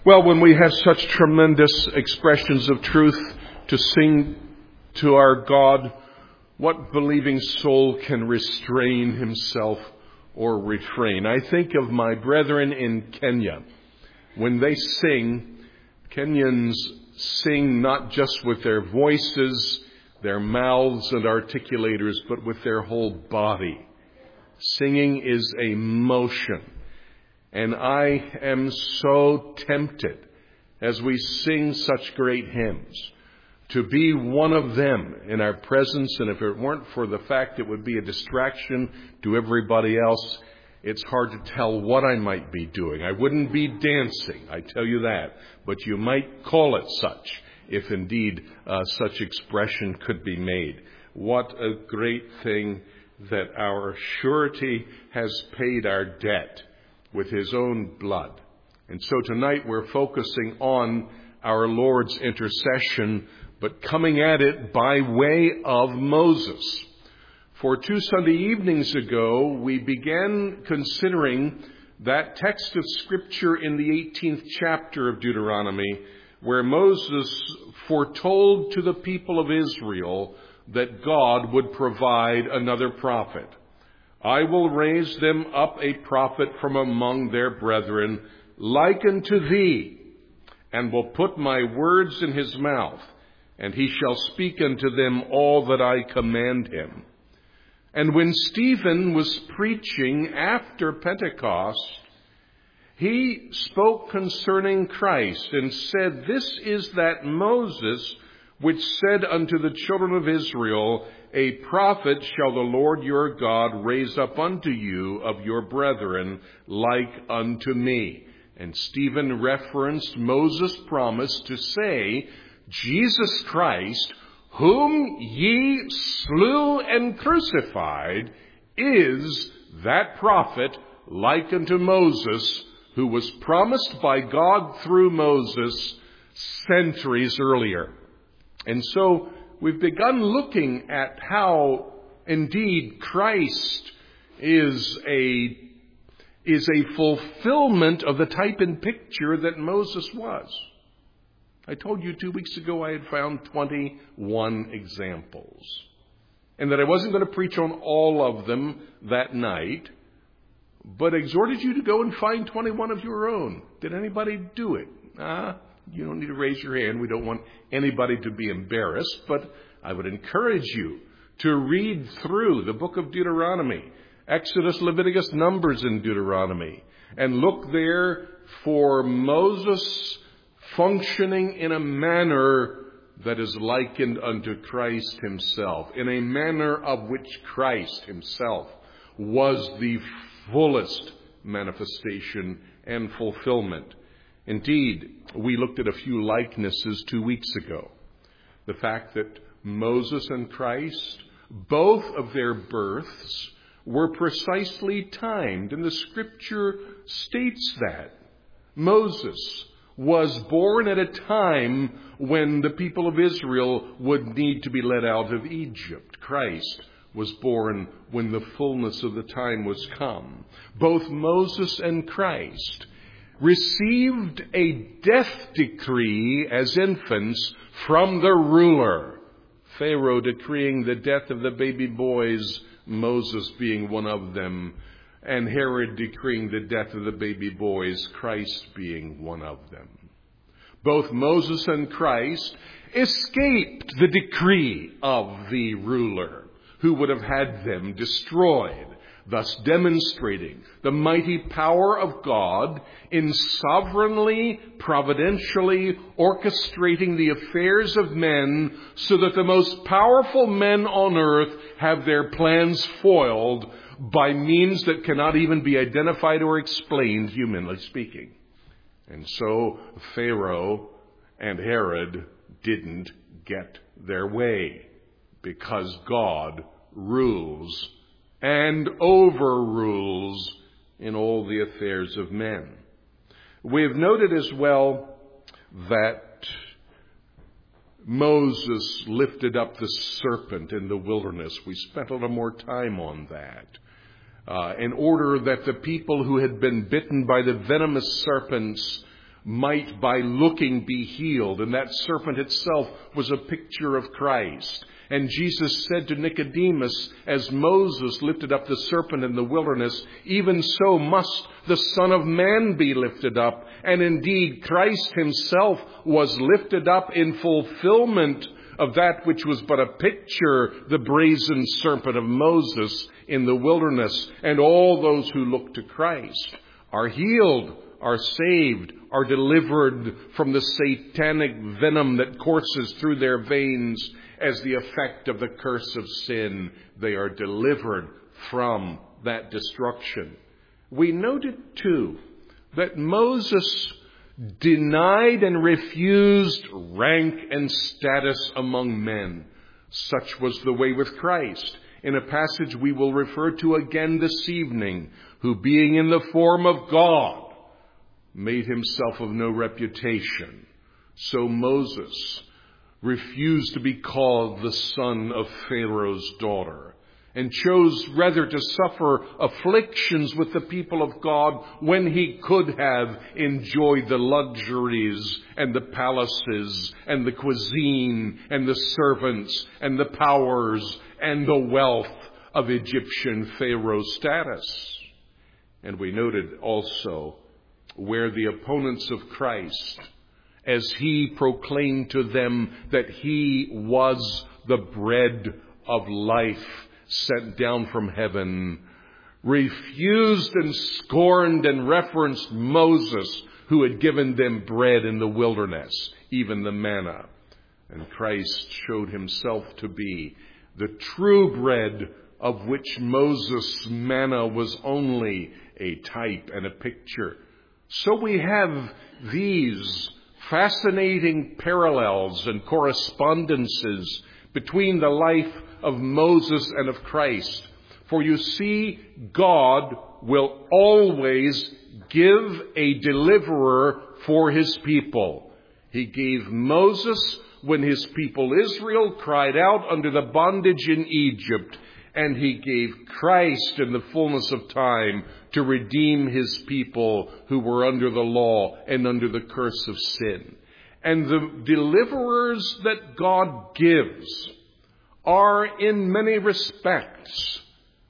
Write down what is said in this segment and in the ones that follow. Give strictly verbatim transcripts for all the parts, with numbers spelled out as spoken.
Well, when we have such tremendous expressions of truth to sing to our God, what believing soul can restrain himself or refrain? I think of my brethren in Kenya. When they sing, Kenyans sing not just with their voices, their mouths and articulators, but with their whole body. Singing is a motion. And I am so tempted, as we sing such great hymns, to be one of them in our presence. And if it weren't for the fact it would be a distraction to everybody else, it's hard to tell what I might be doing. I wouldn't be dancing, I tell you that. But you might call it such, if indeed uh, such expression could be made. What a great thing that our surety has paid our debt with his own blood. And so tonight we're focusing on our Lord's intercession, but coming at it by way of Moses. For two Sunday evenings ago, we began considering that text of Scripture in the eighteenth chapter of Deuteronomy, where Moses foretold to the people of Israel that God would provide another prophet. I will raise them up a prophet from among their brethren, like unto thee, and will put my words in his mouth, and he shall speak unto them all that I command him. And when Stephen was preaching after Pentecost, he spoke concerning Christ and said, This is that Moses which said unto the children of Israel, A prophet shall the Lord your God raise up unto you of your brethren, like unto me. And Stephen referenced Moses' promise to say, Jesus Christ, whom ye slew and crucified, is that prophet like unto Moses, who was promised by God through Moses centuries earlier. And so we've begun looking at how indeed Christ is a, is a fulfillment of the type and picture that Moses was. I told you two weeks ago I had found twenty-one examples, and that I wasn't going to preach on all of them that night, but exhorted you to go and find twenty-one of your own. Did anybody do it? Ah, you don't need to raise your hand. We don't want anybody to be embarrassed, but I would encourage you to read through the book of Deuteronomy, Exodus, Leviticus, Numbers, and Deuteronomy, and look there for Moses functioning in a manner that is likened unto Christ himself, in a manner of which Christ himself was the fullest manifestation and fulfillment. Indeed, we looked at a few likenesses two weeks ago. The fact that Moses and Christ, both of their births, were precisely timed, and the Scripture states that. Moses was born at a time when the people of Israel would need to be led out of Egypt. Christ was born when the fullness of the time was come. Both Moses and Christ received a death decree as infants from the ruler, Pharaoh decreeing the death of the baby boys, Moses being one of them, and Herod decreeing the death of the baby boys, Christ being one of them. Both Moses and Christ escaped the decree of the ruler, who would have had them destroyed, thus demonstrating the mighty power of God in sovereignly, providentially orchestrating the affairs of men so that the most powerful men on earth have their plans foiled by means that cannot even be identified or explained, humanly speaking. And so Pharaoh and Herod didn't get their way, because God rules and overrules in all the affairs of men. We have noted as well that Moses lifted up the serpent in the wilderness. We spent a little more time on that. Uh, in order that the people who had been bitten by the venomous serpents might by looking be healed. And that serpent itself was a picture of Christ. And Jesus said to Nicodemus, as Moses lifted up the serpent in the wilderness, even so must the Son of Man be lifted up. And indeed, Christ himself was lifted up in fulfillment of that which was but a picture, the brazen serpent of Moses in the wilderness. And all those who look to Christ are healed, are saved, are delivered from the satanic venom that courses through their veins as the effect of the curse of sin. They are delivered from that destruction. We noted, too, that Moses denied and refused rank and status among men. Such was the way with Christ, in a passage we will refer to again this evening, who being in the form of God, made himself of no reputation. So Moses refused to be called the son of Pharaoh's daughter, and chose rather to suffer afflictions with the people of God when he could have enjoyed the luxuries and the palaces and the cuisine and the servants and the powers and the wealth of Egyptian Pharaoh status. And we noted also where the opponents of Christ, as he proclaimed to them that he was the bread of life sent down from heaven, refused and scorned and referenced Moses, who had given them bread in the wilderness, even the manna. And Christ showed himself to be the true bread, of which Moses' manna was only a type and a picture. So we have these fascinating parallels and correspondences between the life of Moses and of Christ. For you see, God will always give a deliverer for his people. He gave Moses when his people Israel cried out under the bondage in Egypt, and he gave Christ in the fullness of time to redeem his people who were under the law and under the curse of sin. And the deliverers that God gives are in many respects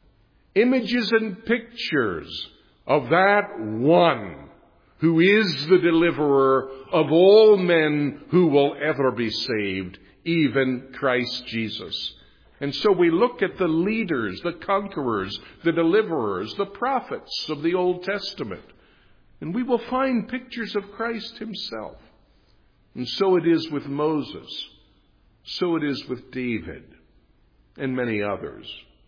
images and pictures of that one who is the deliverer of all men who will ever be saved, even Christ Jesus. And so we look at the leaders, the conquerors, the deliverers, the prophets of the Old Testament, and we will find pictures of Christ himself. And so it is with Moses. So it is with David and many others.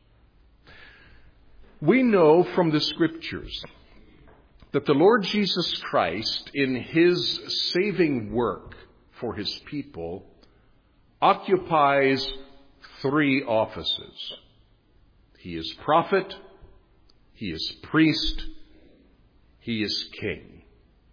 We know from the Scriptures that the Lord Jesus Christ, in his saving work for his people, occupies three offices. He is prophet, he is priest, he is king.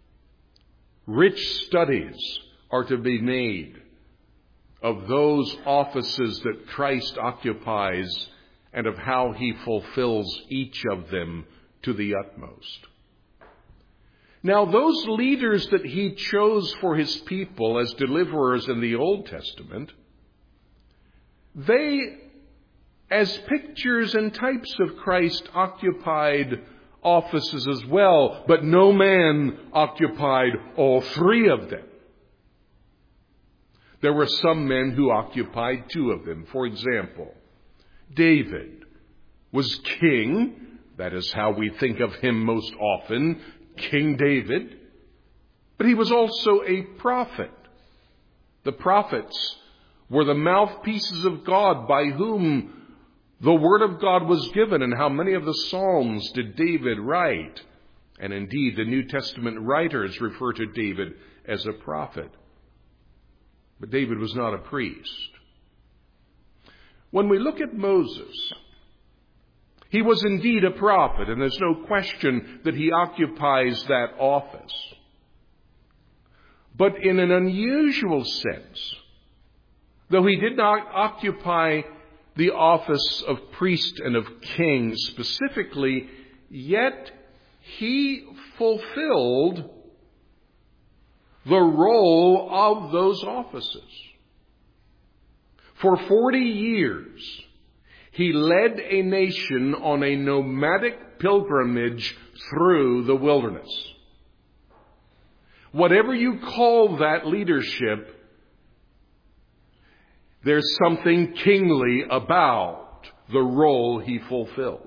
Rich studies are to be made of those offices that Christ occupies and of how he fulfills each of them to the utmost. Now, those leaders that he chose for his people as deliverers in the Old Testament, they, as pictures and types of Christ, occupied offices as well, but no man occupied all three of them. There were some men who occupied two of them. For example, David was king. That is how we think of him most often, King David. But he was also a prophet. The prophets were the mouthpieces of God by whom the word of God was given. And how many of the Psalms did David write? And indeed, the New Testament writers refer to David as a prophet. But David was not a priest. When we look at Moses, he was indeed a prophet, and there's no question that he occupies that office. But in an unusual sense, though he did not occupy the office of priest and of king specifically, yet he fulfilled the role of those offices. For forty years, he led a nation on a nomadic pilgrimage through the wilderness. Whatever you call that leadership, there's something kingly about the role he fulfilled.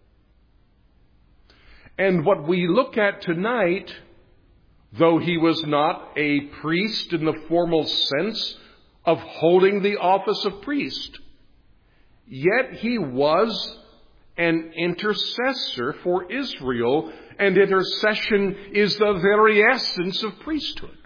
And what we look at tonight, though he was not a priest in the formal sense of holding the office of priest, yet he was an intercessor for Israel, and intercession is the very essence of priesthood.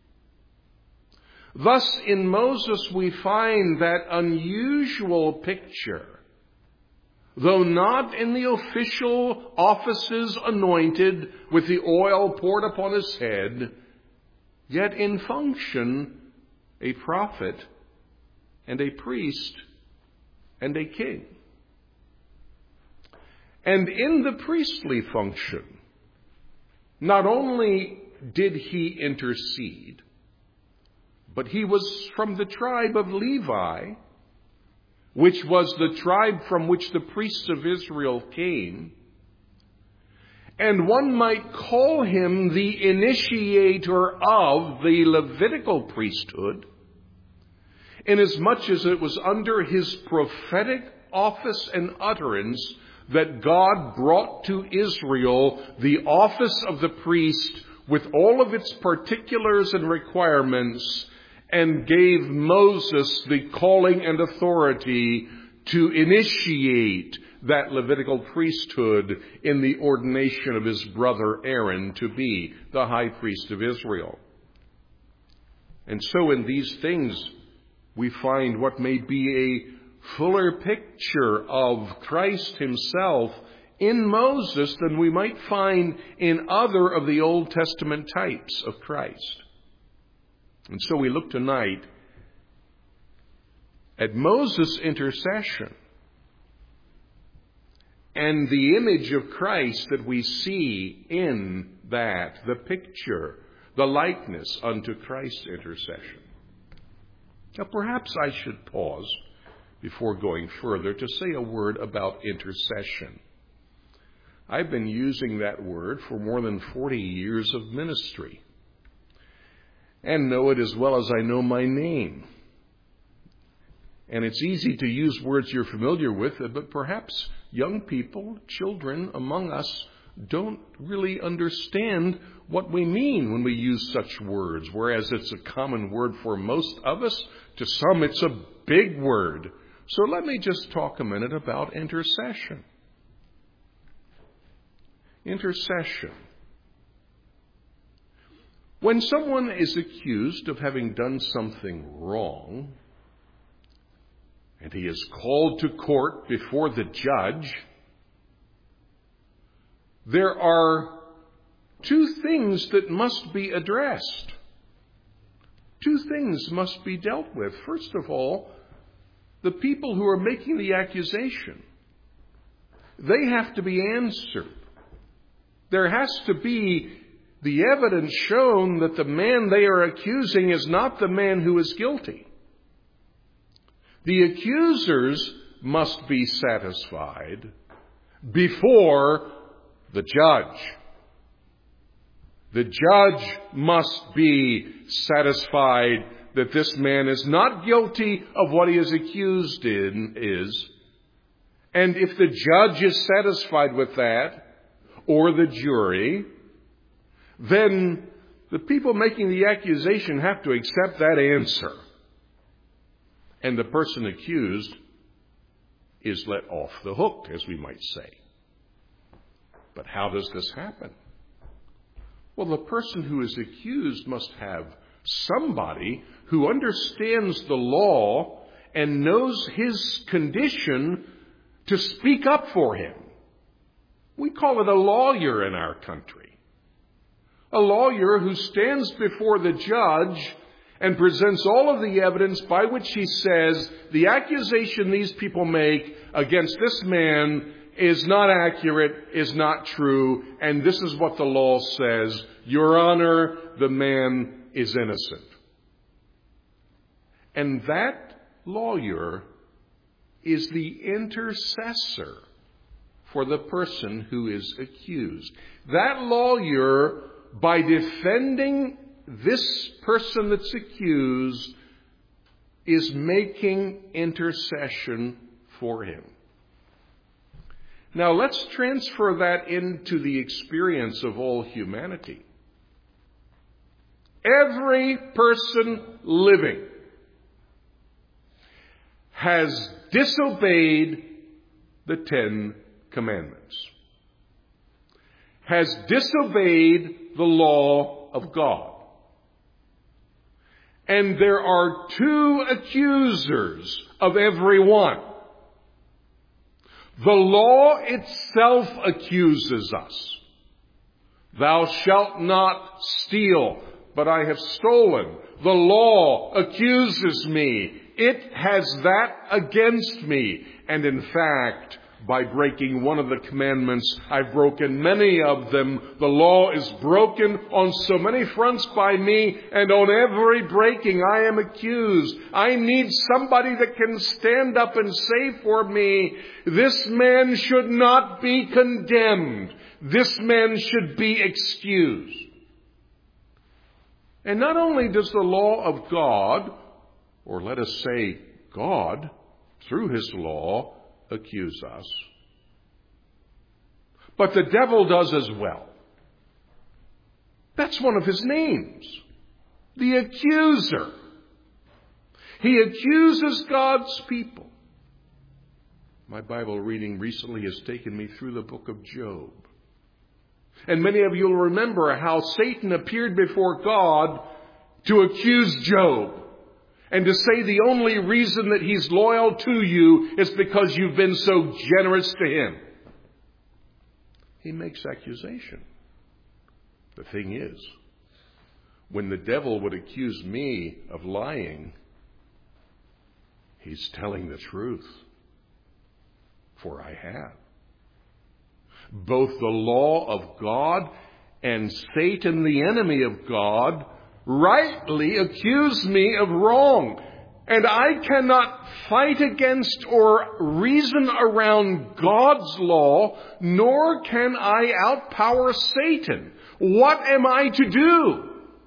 Thus, in Moses we find that unusual picture. Though not in the official offices anointed with the oil poured upon his head, yet in function a prophet and a priest and a king. And in the priestly function, not only did he intercede, but he was from the tribe of Levi, which was the tribe from which the priests of Israel came. And one might call him the initiator of the Levitical priesthood, inasmuch as it was under his prophetic office and utterance that God brought to Israel the office of the priest with all of its particulars and requirements, and gave Moses the calling and authority to initiate that Levitical priesthood in the ordination of his brother Aaron to be the high priest of Israel. And so in these things we find what may be a fuller picture of Christ himself in Moses than we might find in other of the Old Testament types of Christ. And so we look tonight at Moses' intercession and the image of Christ that we see in that, the picture, the likeness unto Christ's intercession. Now perhaps I should pause before going further to say a word about intercession. I've been using that word for more than forty years of ministry, and know it as well as I know my name. And it's easy to use words you're familiar with, but perhaps young people, children among us, don't really understand what we mean when we use such words, whereas it's a common word for most of us. To some, it's a big word. So let me just talk a minute about intercession. Intercession. When someone is accused of having done something wrong, and he is called to court before the judge, there are two things that must be addressed. Two things must be dealt with. First of all, the people who are making the accusation, they have to be answered. There has to be the evidence shown that the man they are accusing is not the man who is guilty. The accusers must be satisfied before the judge. The judge must be satisfied that this man is not guilty of what he is accused in is. And if the judge is satisfied with that, or the jury, then the people making the accusation have to accept that answer. And the person accused is let off the hook, as we might say. But how does this happen? Well, the person who is accused must have somebody who understands the law and knows his condition to speak up for him. We call it a lawyer in our country. A lawyer who stands before the judge and presents all of the evidence by which he says the accusation these people make against this man is not accurate, is not true, and this is what the law says. Your Honor, the man is innocent. And that lawyer is the intercessor for the person who is accused. That lawyer, by defending this person that's accused, is making intercession for him. Now let's transfer that into the experience of all humanity. Every person living has disobeyed the Ten Commandments, has disobeyed the law of God. And there are two accusers of every one. The law itself accuses us. Thou shalt not steal, but I have stolen. The law accuses me. It has that against me. And in fact, by breaking one of the commandments, I've broken many of them. The law is broken on so many fronts by me, and on every breaking I am accused. I need somebody that can stand up and say for me, this man should not be condemned. This man should be excused. And not only does the law of God, or let us say God, through his law, accuse us, but the devil does as well. That's one of his names, the accuser. He accuses God's people. My Bible reading recently has taken me through the book of Job. And many of you will remember how Satan appeared before God to accuse Job. And to say the only reason that he's loyal to you is because you've been so generous to him. He makes accusation. The thing is, when the devil would accuse me of lying, he's telling the truth. For I have. Both the law of God and Satan, the enemy of God, rightly accuse me of wrong. And I cannot fight against or reason around God's law, nor can I outpower Satan. What am I to do?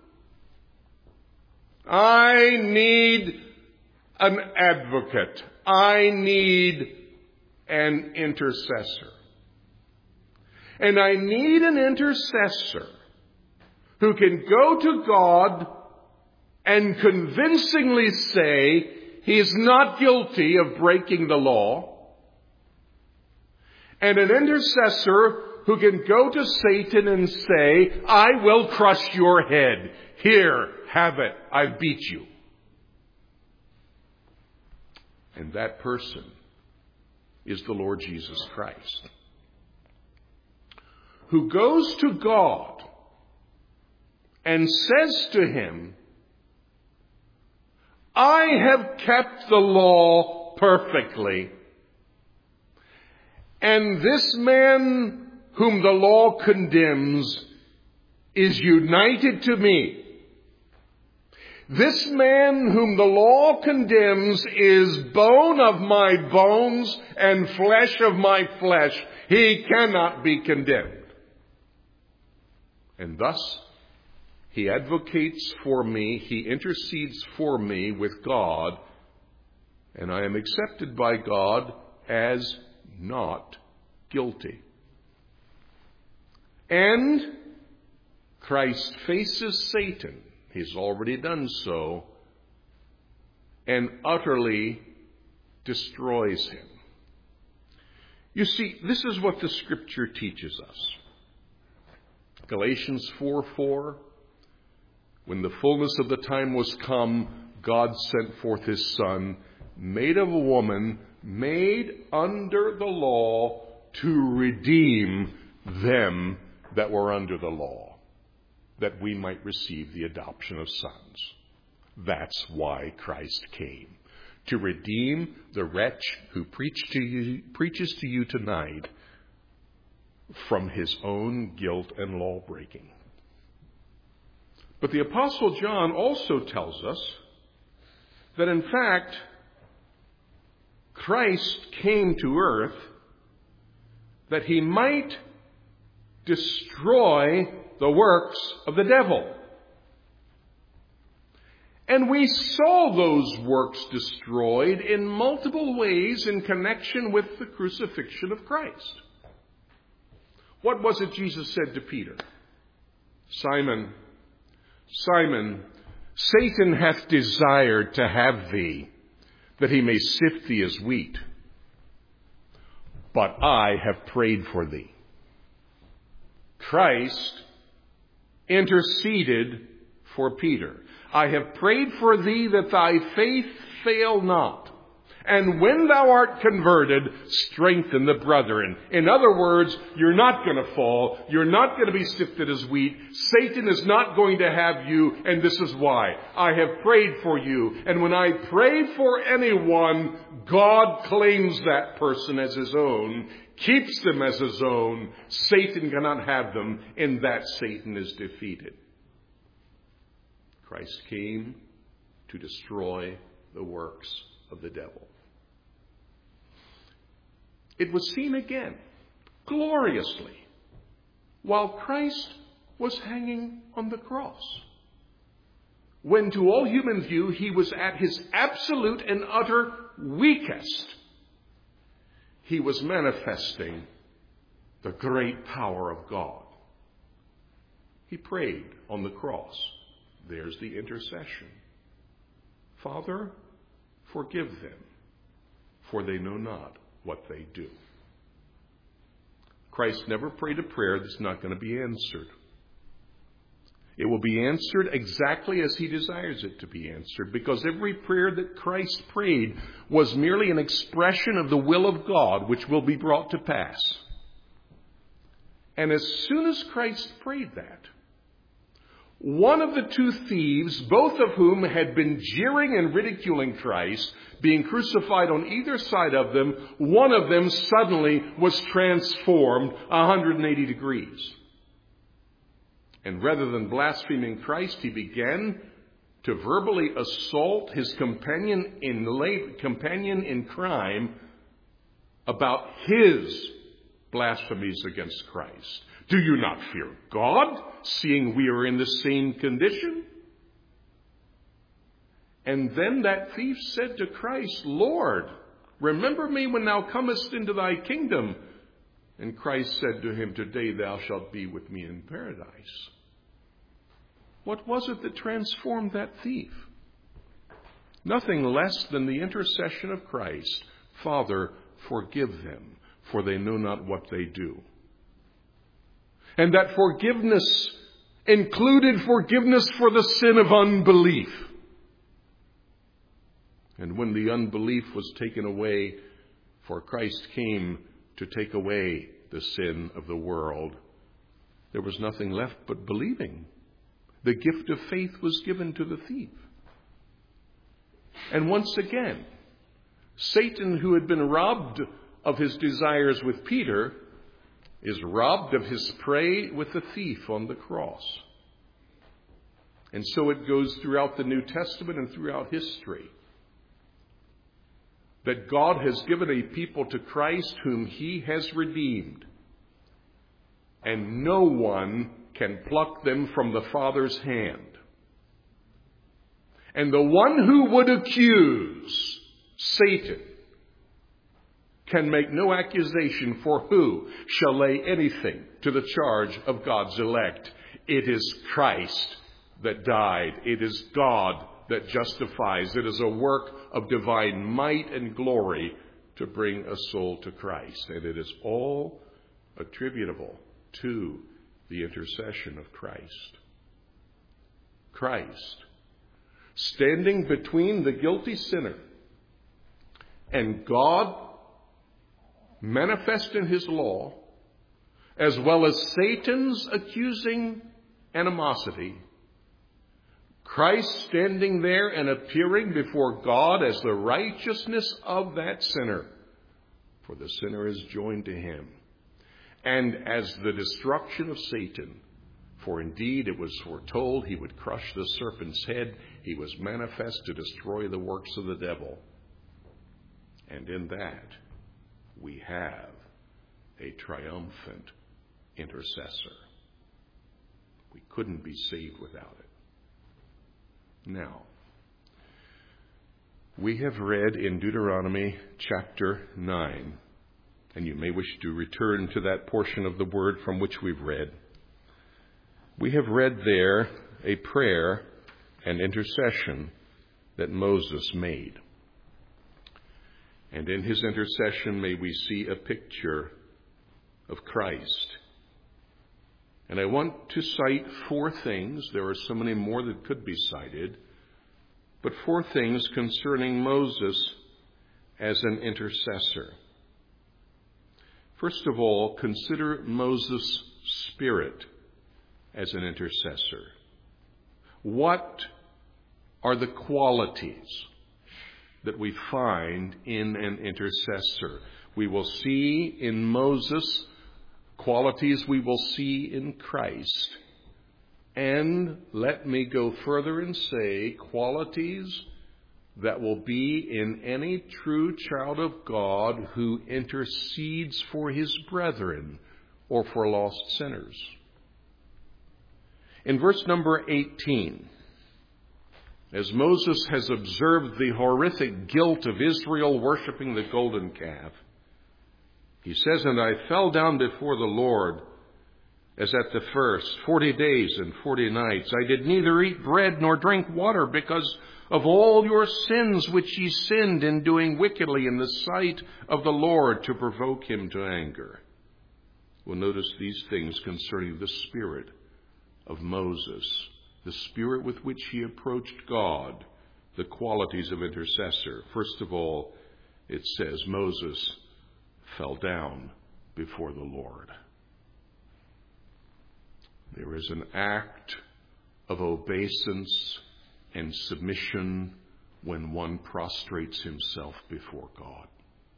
I need an advocate. I need an intercessor. And I need an intercessor who can go to God and convincingly say he is not guilty of breaking the law. And an intercessor who can go to Satan and say, I will crush your head. Here, have it. I beat you. And that person is the Lord Jesus Christ, who goes to God and says to him, I have kept the law perfectly, and this man whom the law condemns is united to me. This man whom the law condemns is bone of my bones and flesh of my flesh. He cannot be condemned. And thus, he advocates for me, he intercedes for me with God, and I am accepted by God as not guilty. And Christ faces Satan, he's already done so, and utterly destroys him. You see, this is what the Scripture teaches us. Galatians four four, when the fullness of the time was come, God sent forth his Son, made of a woman, made under the law, to redeem them that were under the law, that we might receive the adoption of sons. That's why Christ came, to redeem the wretch who preached to you, preaches to you tonight from his own guilt and law breaking. But the Apostle John also tells us that in fact, Christ came to earth that he might destroy the works of the devil. And we saw those works destroyed in multiple ways in connection with the crucifixion of Christ. What was it Jesus said to Peter? Simon, Simon, Satan hath desired to have thee, that he may sift thee as wheat. But I have prayed for thee. Christ interceded for Peter. I have prayed for thee that thy faith fail not. And when thou art converted, strengthen the brethren. In other words, you're not going to fall. You're not going to be sifted as wheat. Satan is not going to have you, and this is why. I have prayed for you. And when I pray for anyone, God claims that person as his own, keeps them as his own. Satan cannot have them, and that Satan is defeated. Christ came to destroy the works of the devil. It was seen again, gloriously, while Christ was hanging on the cross. When to all human view he was at his absolute and utter weakest, he was manifesting the great power of God. He prayed on the cross. There's the intercession. Father, forgive them, for they know not what they do. Christ never prayed a prayer that's not going to be answered. It will be answered exactly as he desires it to be answered, because every prayer that Christ prayed was merely an expression of the will of God, which will be brought to pass. And as soon as Christ prayed that, one of the two thieves, both of whom had been jeering and ridiculing Christ, being crucified on either side of them, one of them suddenly was transformed one hundred eighty degrees. And rather than blaspheming Christ, he began to verbally assault his companion in, la- companion in crime about his blasphemies against Christ. Do you not fear God, seeing we are in the same condition? And then that thief said to Christ, Lord, remember me when thou comest into thy kingdom. And Christ said to him, today thou shalt be with me in paradise. What was it that transformed that thief? Nothing less than the intercession of Christ. Father, forgive them, for they know not what they do. And that forgiveness included forgiveness for the sin of unbelief. And when the unbelief was taken away, for Christ came to take away the sin of the world, there was nothing left but believing. The gift of faith was given to the thief. And once again, Satan, who had been robbed of his desires with Peter, is robbed of his prey with the thief on the cross. And so it goes throughout the New Testament and throughout history, that God has given a people to Christ whom he has redeemed, and no one can pluck them from the Father's hand. And the one who would accuse, Satan, can make no accusation, for who shall lay anything to the charge of God's elect? It is Christ that died. It is God that justifies. It is a work of divine might and glory to bring a soul to Christ. And it is all attributable to the intercession of Christ. Christ, standing between the guilty sinner and God, manifest in his law, as well as Satan's accusing animosity, Christ standing there and appearing before God as the righteousness of that sinner, for the sinner is joined to him, and as the destruction of Satan, For indeed it was foretold he would crush the serpent's head. He was manifest to destroy the works of the devil. And in that we have a triumphant intercessor. We couldn't be saved without it. Now, we have read in Deuteronomy chapter nine, and you may wish to return to that portion of the word from which we've read. We have read there a prayer and intercession that Moses made. And in his intercession may we see a picture of Christ. And I want to cite four things. There are so many more that could be cited. But four things concerning Moses as an intercessor. First of all, consider Moses' spirit as an intercessor. What are the qualities that we find in an intercessor? We will see in Moses qualities we will see in Christ. And let me go further and say qualities that will be in any true child of God who intercedes for his brethren or for lost sinners. In verse number eighteen, as Moses has observed the horrific guilt of Israel worshiping the golden calf, he says, "And I fell down before the Lord as at the first, forty days and forty nights. I did neither eat bread nor drink water because of all your sins which ye sinned in doing wickedly in the sight of the Lord to provoke him to anger." We'll notice these things concerning the spirit of Moses, the spirit with which he approached God, the qualities of intercessor. First of all, it says Moses fell down before the Lord. There is an act of obeisance and submission when one prostrates himself before God.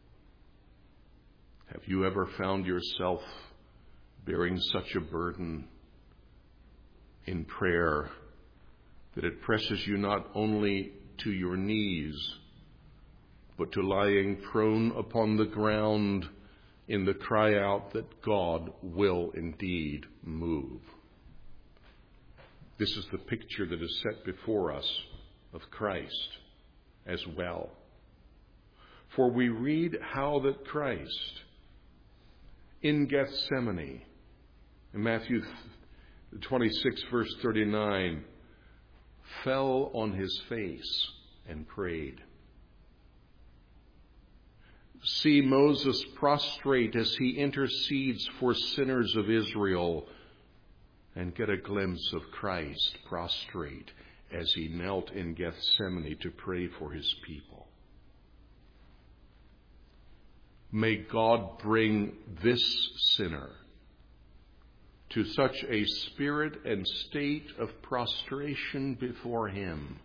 Have you ever found yourself bearing such a burden in prayer that it presses you not only to your knees, but to lying prone upon the ground in the cry out that God will indeed move? This is the picture that is set before us of Christ as well. For we read how that Christ in Gethsemane, in Matthew twenty-six, verse thirty-nine, fell on his face and prayed. See Moses prostrate as he intercedes for sinners of Israel, and get a glimpse of Christ prostrate as he knelt in Gethsemane to pray for his people. May God bring this sinner to such a spirit and state of prostration before him,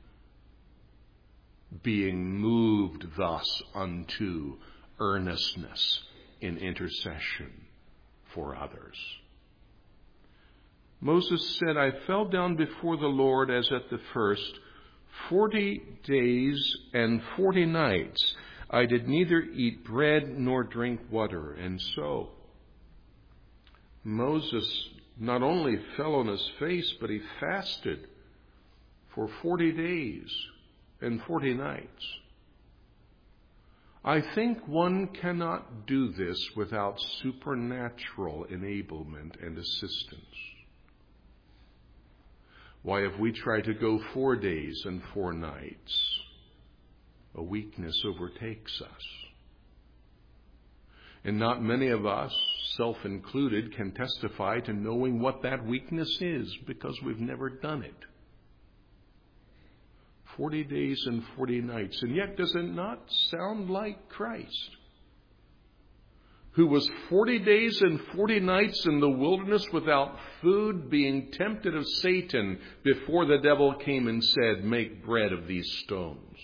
being moved thus unto earnestness in intercession for others. Moses said, "I fell down before the Lord as at the first, forty days and forty nights. I did neither eat bread nor drink water." And so Moses not only fell on his face, but he fasted for forty days and forty nights. I think one cannot do this without supernatural enablement and assistance. Why, if we try to go four days and four nights, a weakness overtakes us. And not many of us, self included, can testify to knowing what that weakness is because we've never done it. Forty days and forty nights. And yet, does it not sound like Christ, who was forty days and forty nights in the wilderness without food, being tempted of Satan before the devil came and said, "Make bread of these stones"?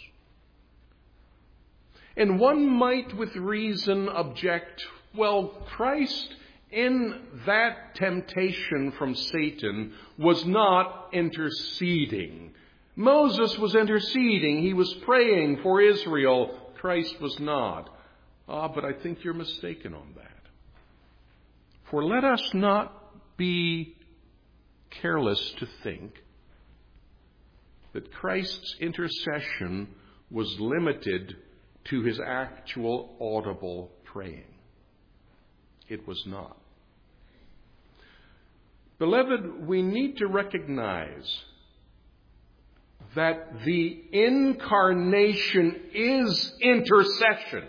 And one might with reason object, well, Christ in that temptation from Satan was not interceding. Moses was interceding. He was praying for Israel. Christ was not. Ah, but I think you're mistaken on that. For let us not be careless to think that Christ's intercession was limited to his actual audible praying. It was not. Beloved, we need to recognize that the incarnation is intercession.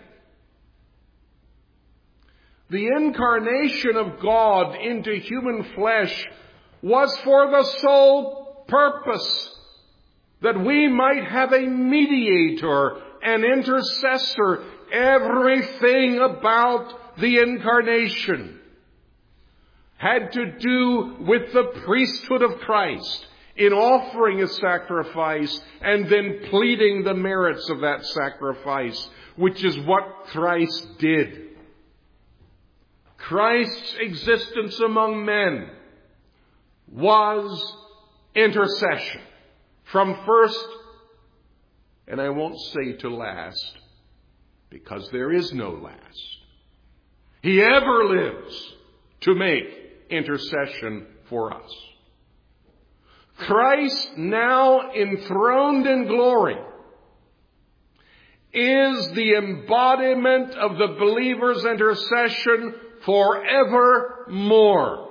The incarnation of God into human flesh was for the sole purpose that we might have a mediator, an intercessor. Everything about the incarnation had to do with the priesthood of Christ in offering a sacrifice and then pleading the merits of that sacrifice, which is what Christ did. Christ's existence among men was intercession. From first, and I won't say to last, because there is no last. He ever lives to make intercession for us. Christ, now enthroned in glory, is the embodiment of the believer's intercession forevermore.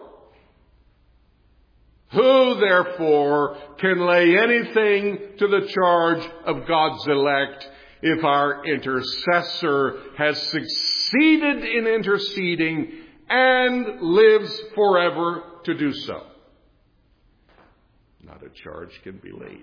Who, therefore, can lay anything to the charge of God's elect if our intercessor has succeeded in interceding and lives forever to do so? Not a charge can be laid.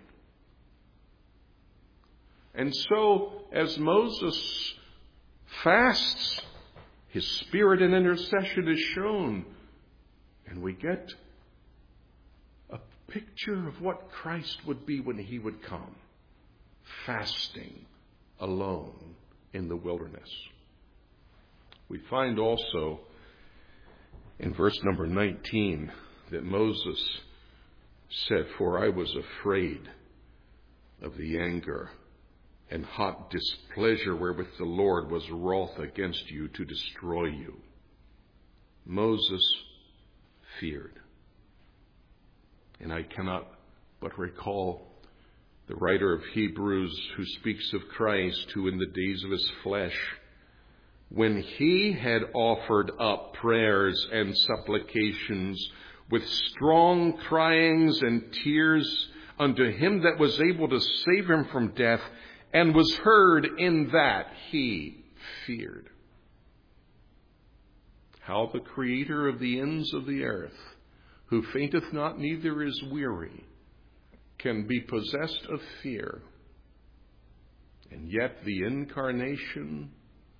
And so, as Moses fasts, his spirit in intercession is shown, and we get a picture of what Christ would be when he would come, fasting alone in the wilderness. We find also in verse number nineteen that Moses said, "For I was afraid of the anger and hot displeasure wherewith the Lord was wroth against you to destroy you." Moses feared. And I cannot but recall the writer of Hebrews who speaks of Christ, who in the days of his flesh, when he had offered up prayers and supplications with strong cryings and tears unto him that was able to save him from death, and was heard, in that he feared. How the Creator of the ends of the earth, who fainteth not neither is weary, can be possessed of fear. And yet the incarnation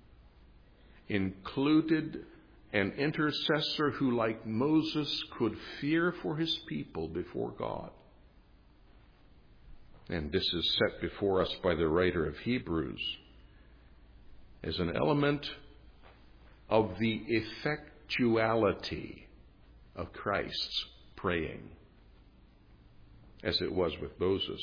included an intercessor who, like Moses, could fear for his people before God. And this is set before us by the writer of Hebrews as an element of the effectuality of Christ's praying, as it was with Moses.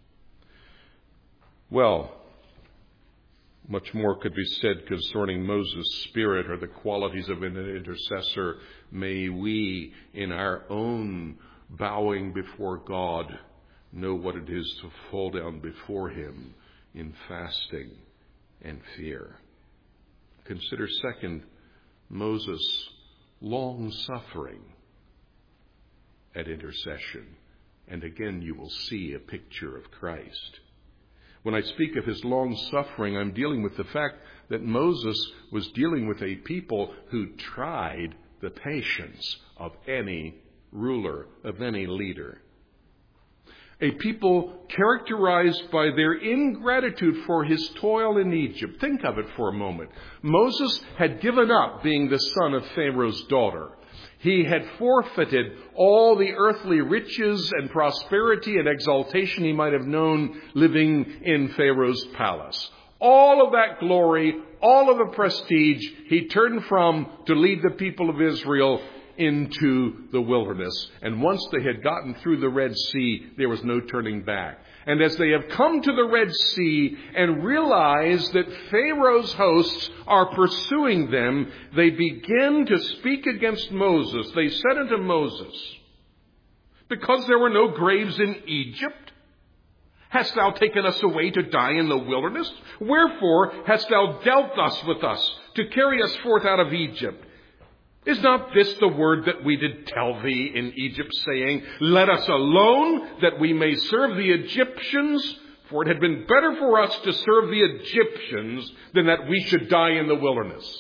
Well, much more could be said concerning Moses' spirit or the qualities of an intercessor. May we, in our own bowing before God, know what it is to fall down before him in fasting and fear. Consider, second, Moses' long-suffering at intercession. And again, you will see a picture of Christ. When I speak of his long-suffering, I'm dealing with the fact that Moses was dealing with a people who tried the patience of any ruler, of any leader. A people characterized by their ingratitude for his toil in Egypt. Think of it for a moment. Moses had given up being the son of Pharaoh's daughter. He had forfeited all the earthly riches and prosperity and exaltation he might have known living in Pharaoh's palace. all of that glory, all of the prestige he turned from to lead the people of Israel into the wilderness. And once they had gotten through the Red Sea, there was no turning back. And as they have come to the Red Sea and realize that Pharaoh's hosts are pursuing them, they begin to speak against Moses. They said unto Moses, because there were no graves in Egypt, hast thou taken us away to die in the wilderness? Wherefore hast thou dealt thus with us, to carry us forth out of Egypt? Is not this the word that we did tell thee in Egypt, saying, let us alone, that we may serve the Egyptians? For it had been better for us to serve the Egyptians than that we should die in the wilderness.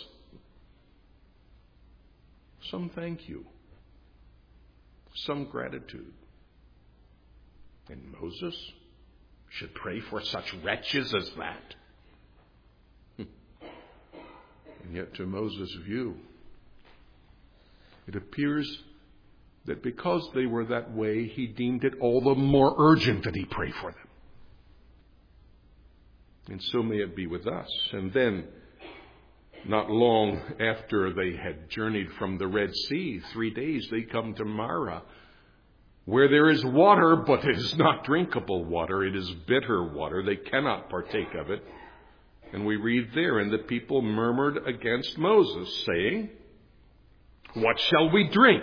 Some thank you. Some gratitude. And Moses should pray for such wretches as that. And yet to Moses' view, it appears that because they were that way, he deemed it all the more urgent that he pray for them. And so may it be with us. And then, not long after they had journeyed from the Red Sea, three days, they come to Marah, where there is water, but it is not drinkable water. It is bitter water. They cannot partake of it. And we read there, and the people murmured against Moses, saying, what shall we drink?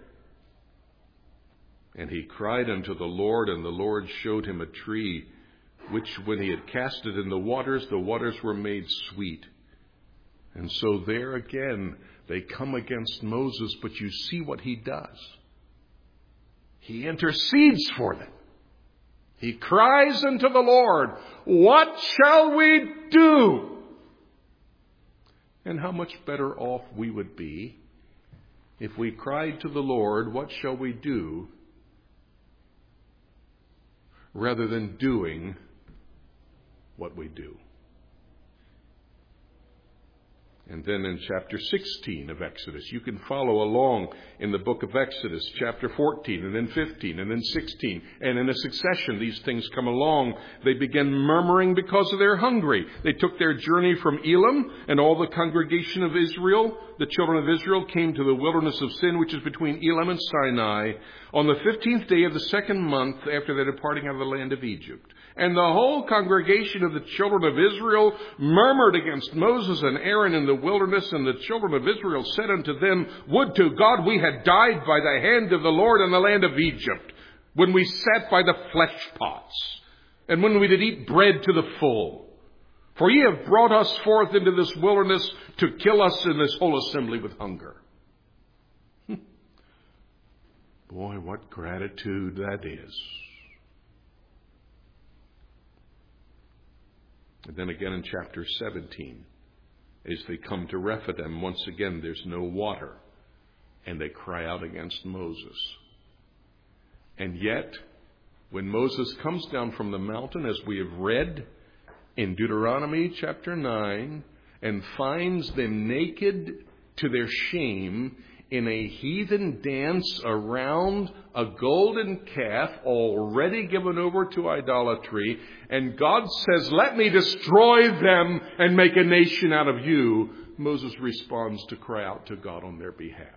And he cried unto the Lord, and the Lord showed him a tree, which when he had cast it in the waters, the waters were made sweet. And so there again, they come against Moses, but you see what he does. He intercedes for them. He cries unto the Lord, what shall we do? And how much better off we would be if we cried to the Lord, what shall we do? Rather than doing what we do. And then in chapter sixteen of Exodus, you can follow along in the book of Exodus, chapter fourteen, and then fifteen, and then sixteen. And in a succession, these things come along. They begin murmuring because they're hungry. They took their journey from Elim, and all the congregation of Israel, the children of Israel, came to the wilderness of Sin, which is between Elim and Sinai, on the fifteenth day of the second month after their departing out of the land of Egypt. And the whole congregation of the children of Israel murmured against Moses and Aaron in the wilderness, and the children of Israel said unto them, would to God we had died by the hand of the Lord in the land of Egypt, when we sat by the flesh pots, and when we did eat bread to the full. For ye have brought us forth into this wilderness to kill us in this whole assembly with hunger. Boy, what gratitude that is. And then again in chapter seventeen, as they come to Rephidim, once again there's no water, and they cry out against Moses. And yet, when Moses comes down from the mountain, as we have read in Deuteronomy chapter nine, and finds them naked to their shame in a heathen dance around a golden calf already given over to idolatry, and God says, let me destroy them and make a nation out of you, Moses responds to cry out to God on their behalf.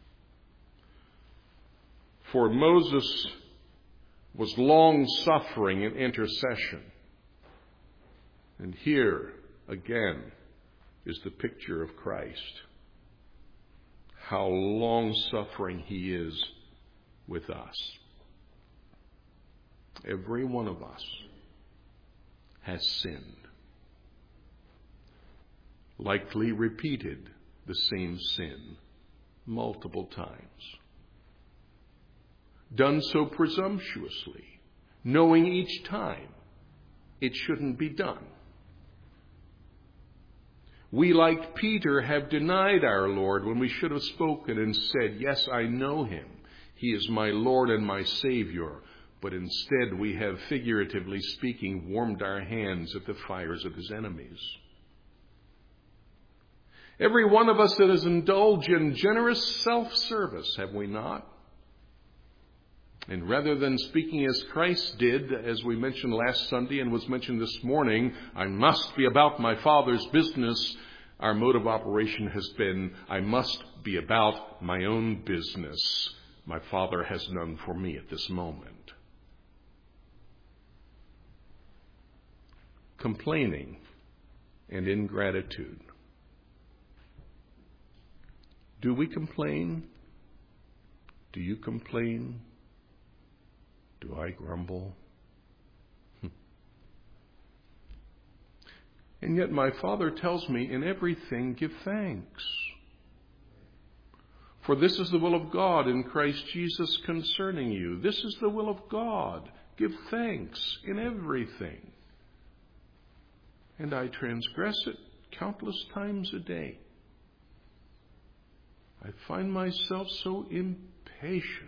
For Moses was long-suffering in intercession. And here, again, is the picture of Christ. How long-suffering he is with us. Every one of us has sinned. Likely repeated the same sin multiple times. Done so presumptuously, knowing each time it shouldn't be done. We, like Peter, have denied our Lord when we should have spoken and said, yes, I know him. He is my Lord and my Savior. But instead we have, figuratively speaking, warmed our hands at the fires of his enemies. Every one of us that has indulged in generous self-service, have we not? And rather than speaking as Christ did, as we mentioned last Sunday and was mentioned this morning, I must be about my Father's business, our mode of operation has been, I must be about my own business. My Father has none for me at this moment. Complaining and ingratitude. Do we complain? Do you complain? Do I grumble? And yet my Father tells me, in everything give thanks. For this is the will of God in Christ Jesus concerning you. This is the will of God. Give thanks in everything. And I transgress it countless times a day. I find myself so impatient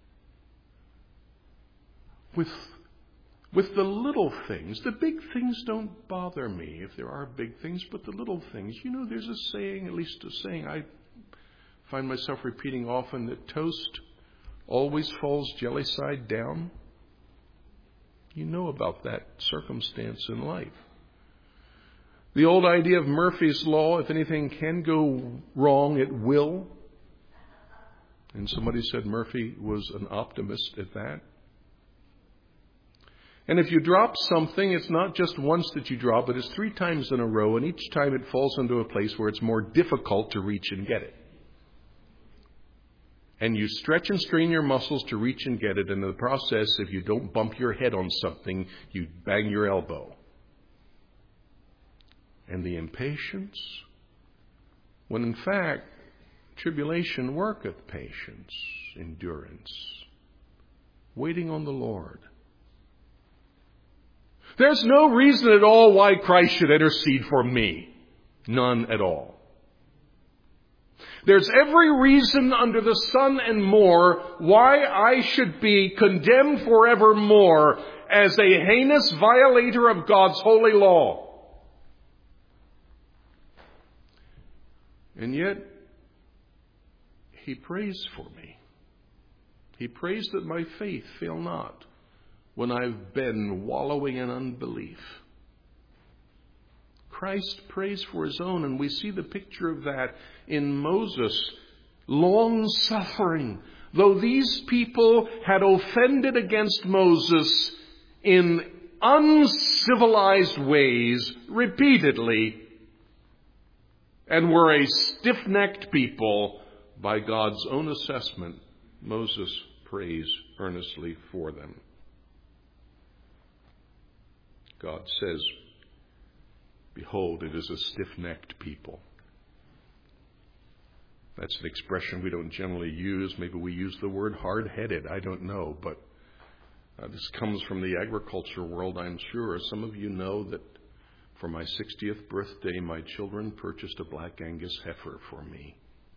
with, with the little things. The big things don't bother me, if there are big things, but the little things. You know, there's a saying, at least a saying I find myself repeating often, that toast always falls jelly side down. You know about that circumstance in life. The old idea of Murphy's Law, if anything can go wrong, it will. And somebody said Murphy was an optimist at that. And if you drop something, it's not just once that you drop it, it's three times in a row, and each time it falls into a place where it's more difficult to reach and get it. And you stretch and strain your muscles to reach and get it, and in the process, if you don't bump your head on something, you bang your elbow. And the impatience, when in fact, tribulation worketh patience, endurance, waiting on the Lord. There's no reason at all why Christ should intercede for me. None at all. There's every reason under the sun and more why I should be condemned forevermore as a heinous violator of God's holy law. And yet, He prays for me. He prays that my faith fail not when I've been wallowing in unbelief. Christ prays for His own, and we see the picture of that in Moses, long-suffering. Though these people had offended against Moses in uncivilized ways repeatedly and were a stiff-necked people, by God's own assessment, Moses prays earnestly for them. God says, behold, it is a stiff-necked people. That's an expression we don't generally use. Maybe we use the word hard-headed. I don't know. But uh, this comes from the agriculture world, I'm sure. Some of you know that for my sixtieth birthday, my children purchased a Black Angus heifer for me.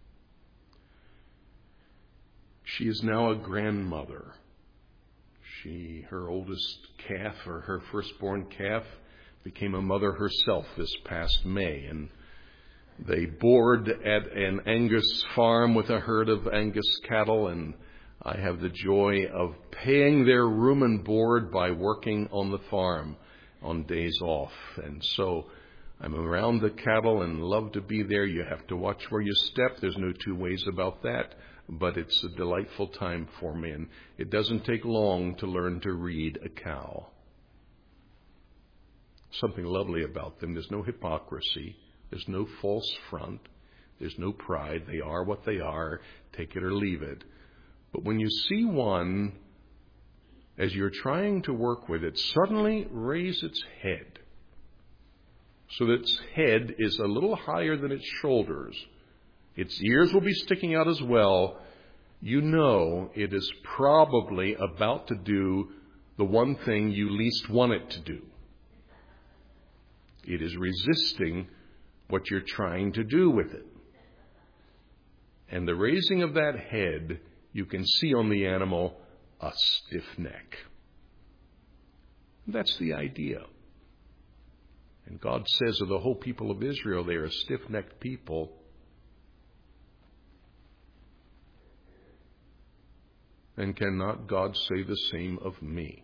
She is now a grandmother. She, her oldest calf, or her firstborn calf, became a mother herself this past May. And they board at an Angus farm with a herd of Angus cattle, and I have the joy of paying their room and board by working on the farm on days off. And so I'm around the cattle and love to be there. You have to watch where you step. There's no two ways about that. But it's a delightful time for me. And it doesn't take long to learn to read a cow. Something lovely about them. There's no hypocrisy. There's no false front. There's no pride. They are what they are. Take it or leave it. But when you see one, as you're trying to work with it, suddenly raise its head, so that its head is a little higher than its shoulders, its ears will be sticking out as well, you know it is probably about to do the one thing you least want it to do. It is resisting what you're trying to do with it. And the raising of that head, you can see on the animal a stiff neck. That's the idea. And God says of the whole people of Israel, they are a stiff-necked people. And cannot God say the same of me?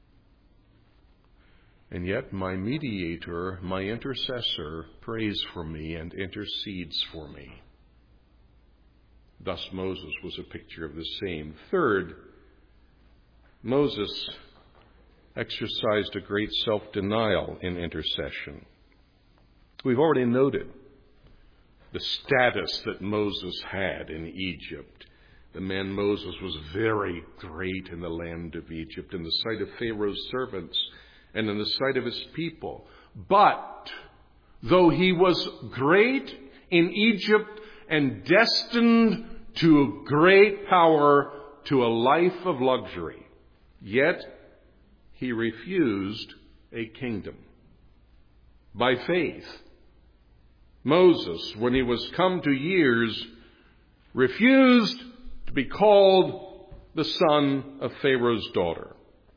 And yet my mediator, my intercessor, prays for me and intercedes for me. Thus Moses was a picture of the same. Third, Moses exercised a great self-denial in intercession. We've already noted the status that Moses had in Egypt. The man Moses was very great in the land of Egypt, in the sight of Pharaoh's servants, and in the sight of his people. But though he was great in Egypt and destined to great power, to a life of luxury, yet he refused a kingdom. By faith, Moses, when he was come to years, refused to be called the son of Pharaoh's daughter.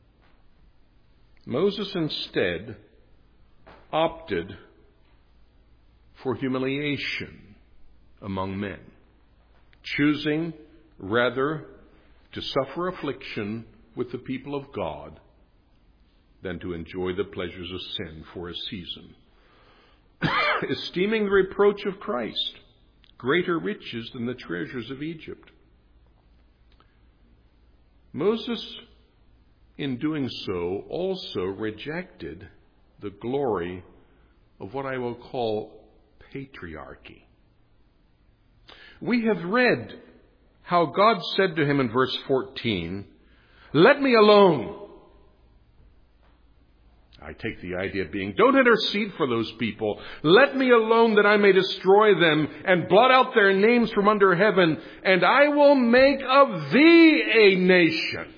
Moses instead opted for humiliation among men, choosing rather to suffer affliction with the people of God than to enjoy the pleasures of sin for a season, esteeming the reproach of Christ greater riches than the treasures of Egypt. Moses, in doing so, also rejected the glory of what I will call patriarchy. We have read how God said to him in verse fourteen, "Let me alone." I take the idea being, don't intercede for those people. Let me alone that I may destroy them and blot out their names from under heaven, and I will make of thee a nation.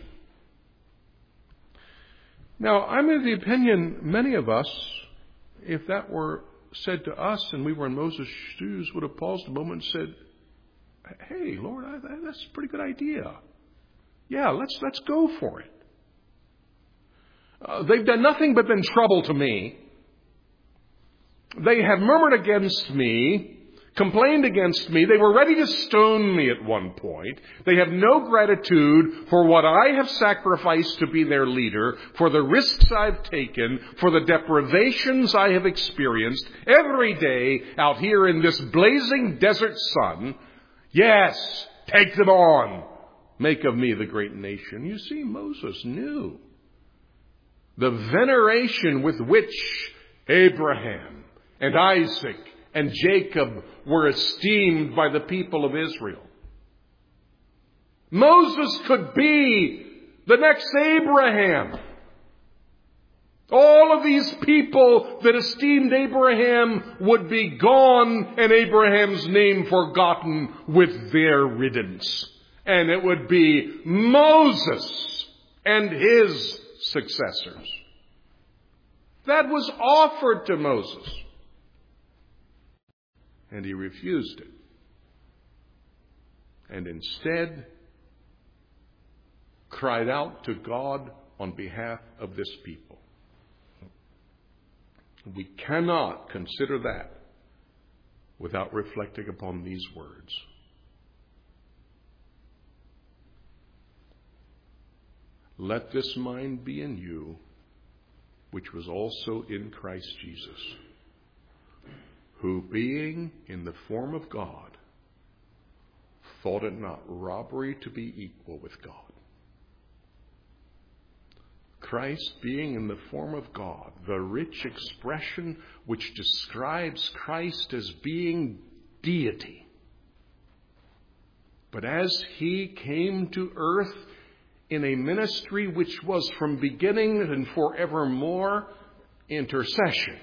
Now, I'm of the opinion many of us, if that were said to us and we were in Moses' shoes, would have paused a moment and said, hey, Lord, I, that's a pretty good idea. Yeah, let's let's go for it. Uh, they've done nothing but been trouble to me. They have murmured against me, complained against me. They were ready to stone me at one point. They have no gratitude for what I have sacrificed to be their leader, for the risks I've taken, for the deprivations I have experienced every day out here in this blazing desert sun. Yes, take them on. Make of me the great nation. You see, Moses knew the veneration with which Abraham and Isaac and Jacob were esteemed by the people of Israel. Moses could be the next Abraham. All of these people that esteemed Abraham would be gone and Abraham's name forgotten with their riddance. And it would be Moses and his successors. That was offered to Moses. And he refused it. And instead cried out to God on behalf of this people. We cannot consider that without reflecting upon these words. Let this mind be in you, which was also in Christ Jesus, who being in the form of God, thought it not robbery to be equal with God. Christ being in the form of God, the rich expression which describes Christ as being deity. But as he came to earth in a ministry which was from beginning and forevermore intercession,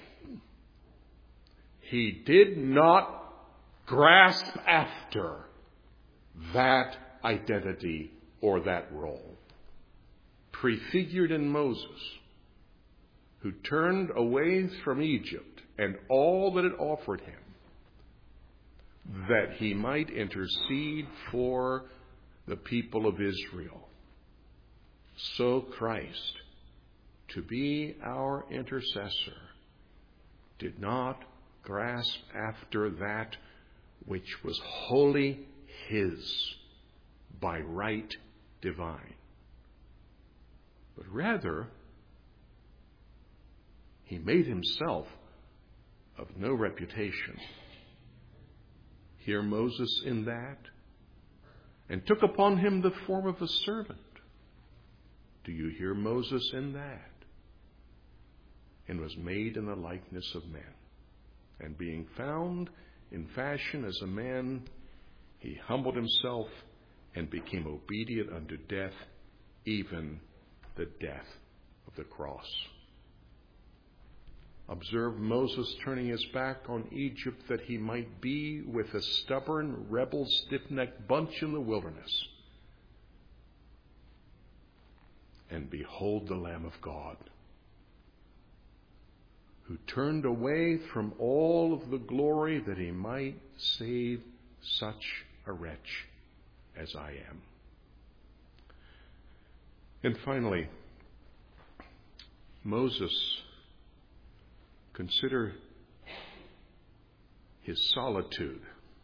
he did not grasp after that identity or that role. Prefigured in Moses, who turned away from Egypt and all that it offered him, that he might intercede for the people of Israel. So Christ, to be our intercessor, did not grasp after that which was wholly his by right divine. But rather, he made himself of no reputation. Hear Moses in that? And took upon him the form of a servant. Do you hear Moses in that? And was made in the likeness of men. And being found in fashion as a man, he humbled himself and became obedient unto death, even the death of the cross. Observe Moses turning his back on Egypt that he might be with a stubborn, rebel, stiff-necked bunch in the wilderness. And behold the Lamb of God, who turned away from all of the glory that he might save such a wretch as I am. And finally, Moses, consider his solitude.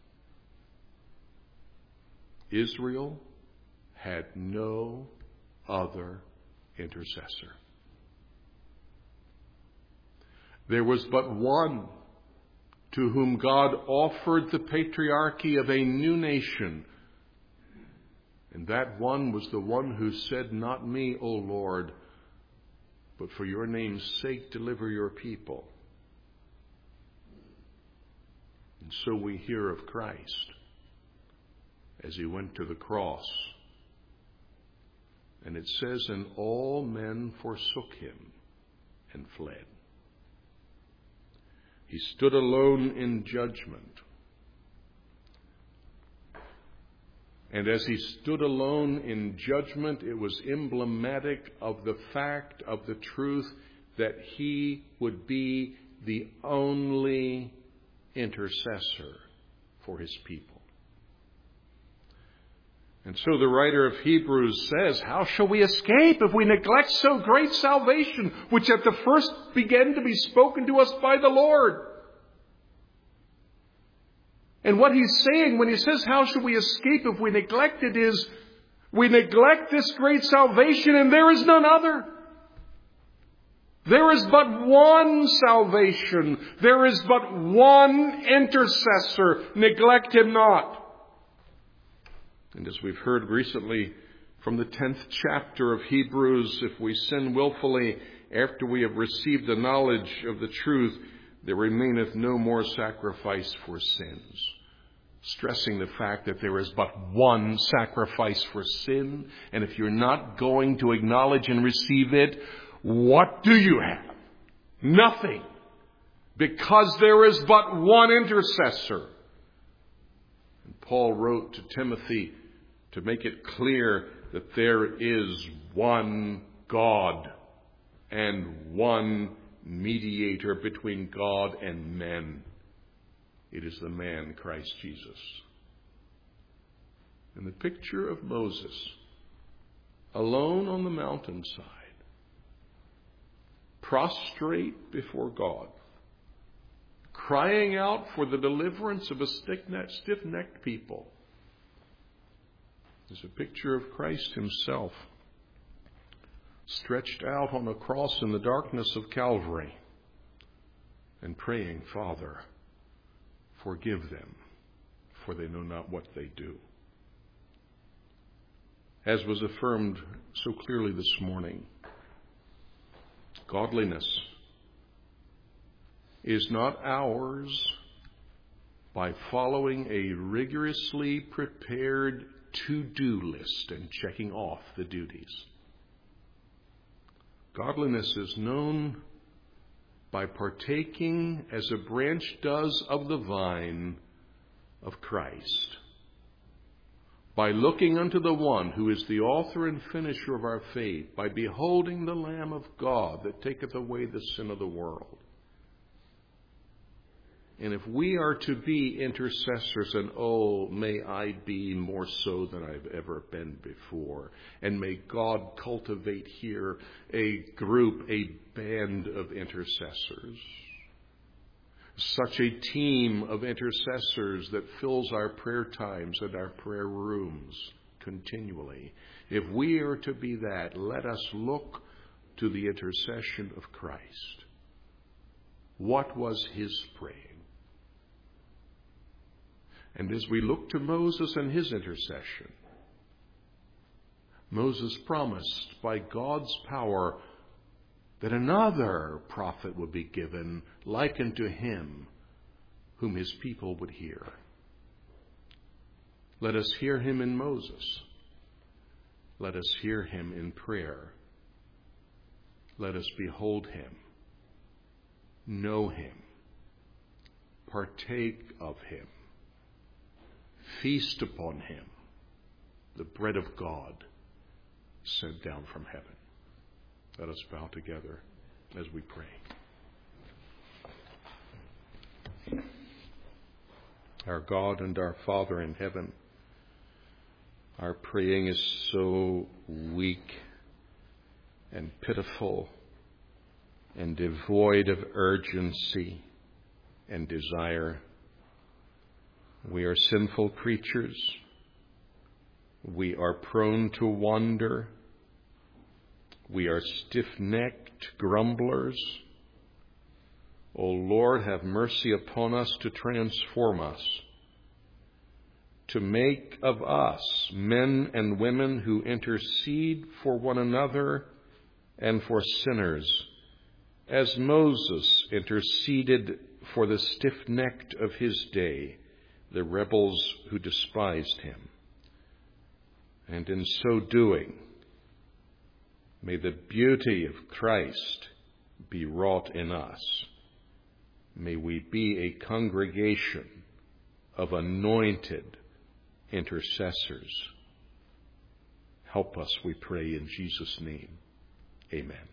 Israel had no other intercessor. There was but one to whom God offered the patriarchy of a new nation. And that one was the one who said, "Not me, O Lord, but for your name's sake deliver your people." And so we hear of Christ as he went to the cross. And it says, and all men forsook him and fled. He stood alone in judgment. And as he stood alone in judgment, it was emblematic of the fact of the truth that he would be the only intercessor for his people. And so the writer of Hebrews says, how shall we escape if we neglect so great salvation, which at the first began to be spoken to us by the Lord? And what he's saying when he says, how shall we escape if we neglect it, is we neglect this great salvation and there is none other. There is but one salvation. There is but one intercessor. Neglect him not. And as we've heard recently from the tenth chapter of Hebrews, if we sin willfully after we have received the knowledge of the truth, there remaineth no more sacrifice for sins. Stressing the fact that there is but one sacrifice for sin. And if you're not going to acknowledge and receive it, what do you have? Nothing. Because there is but one intercessor. And Paul wrote to Timothy to make it clear that there is one God and one mediator between God and men. It is the man Christ Jesus. And the picture of Moses, alone on the mountainside, prostrate before God, crying out for the deliverance of a stiff-necked people, is a picture of Christ himself, stretched out on a cross in the darkness of Calvary and praying, Father, forgive them, for they know not what they do. As was affirmed so clearly this morning, godliness is not ours by following a rigorously prepared to-do list and checking off the duties. Godliness is known by partaking, as a branch does of the vine, of Christ. By looking unto the one who is the author and finisher of our faith, by beholding the Lamb of God that taketh away the sin of the world. And if we are to be intercessors, and oh, may I be more so than I've ever been before. And may God cultivate here a group, a band of intercessors. Such a team of intercessors that fills our prayer times and our prayer rooms continually. If we are to be that, let us look to the intercession of Christ. What was his praying? And as we look to Moses and his intercession, Moses promised by God's power that another prophet would be given like unto him, whom his people would hear. Let us hear him in Moses. Let us hear him in prayer. Let us behold him, know him, partake of him, feast upon him, the bread of God sent down from heaven. Let us bow together as we pray. Our God and our Father in heaven, our praying is so weak and pitiful and devoid of urgency and desire. We are sinful creatures. We are prone to wander. We are stiff-necked grumblers. O Lord, have mercy upon us to transform us, to make of us men and women who intercede for one another and for sinners, as Moses interceded for the stiff-necked of his day, the rebels who despised him. And in so doing, may the beauty of Christ be wrought in us. May we be a congregation of anointed intercessors. Help us, we pray, in Jesus' name. Amen.